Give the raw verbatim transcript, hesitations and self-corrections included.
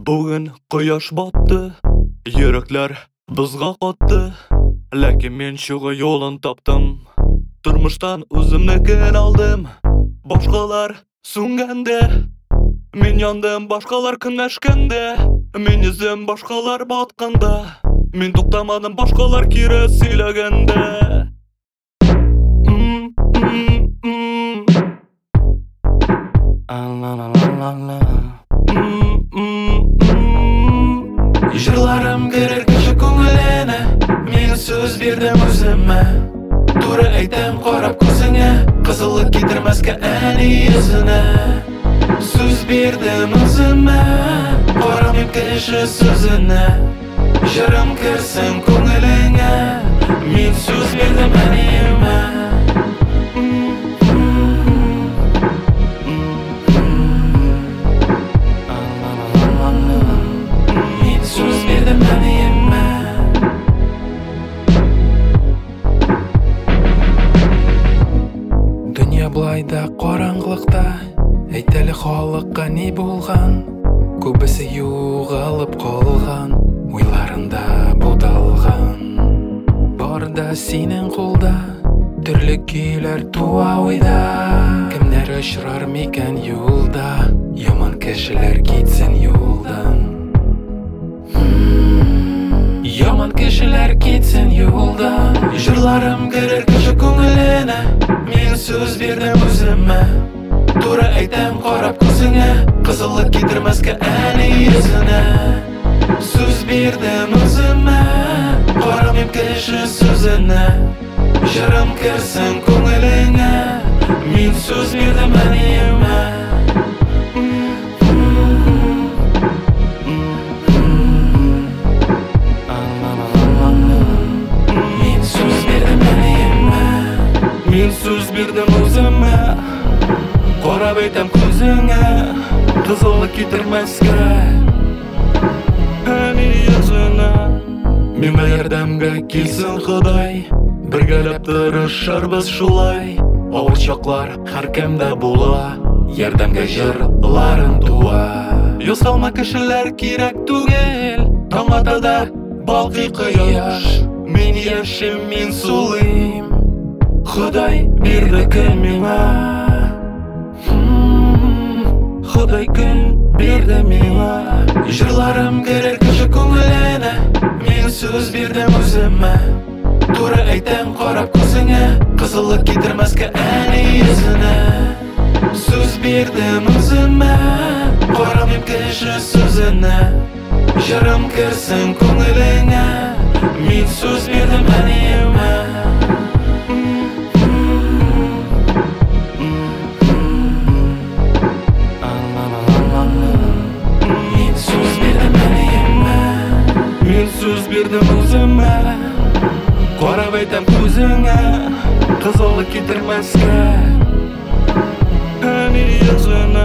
Bugün quyosh botdi, yuraklar bizga qotdi. Lekin men shu yo'lin topdim. Turmushdan o'zimnikin oldim. Boshqalar so'nganda men yondim, boshqalar kunlashganda. Men izim boshqalar botqanda. Men to'xtamadim, boshqalar kira siylaganda. Mm, mm, mm. La la la la la. Mm, mm, mm. Yirlarim kerak kishi ko'ngilini. Men so'z berdim o'zimga. To'g'ri aytam qarab ko'zingga. Qizillik ketirmasga ani yuzini. So'z berdim o'zimga. Qaramayman kishi so'zini. Shirim kirsin ko'ngilingga. Men so'z berdim anima. Dünya bulayda qorаңғылықта, әйтәлі халыққа не болған? Көбісі юғалып қалған, ойларында бұдалған. Барда сенің қолда, түрлі күйлер туа ойда. Кімдер ұшырар мекен юлда, яман кішілер кетсін юлдан. Яман кішілер кетсін юлдан. Жырларым керер кіші көңіліне. Мен сөз бердім өзіме. Тура айтам қарап көзіңе. Қызылық кетірмеске әні езіне. Сөз бердім өзіме. Қарамайм кіші сөзіне. Жырым кірсін көңіліңе. Мен сөз бердім әнеме. Мен сөз бердім өзіме. Қарап айтам көзіңе. Қызылық кетірмеске әні езіне. Мен ярдәмгә келсін Құдай. Біргәләп тырышырбыз шулай. Авыр чаклар һәркемдә була. Ярдәмгә җырларың туа. Ясалма кешеләр кирәк түгел. Таң атада балкый кояш. Мен яшим, мен сулыйм. Құдай берді күн миңа. Құдай күн берді миңа. Жырларым керер кіші көңіліне. Мен сөз бердім өзіме. Тура айтам қарап көзіңе. Қызылық кетірмеске әні езіне. Сөз бердім өзіме. Қарамайм кіші сөзіне. Жырым кірсін көңіліңе. Мен сөз бердім әнеме. Мен сөз бердім өзіме. Қарап айтам көзіңе. Қызылық кетірмеске әні езіне.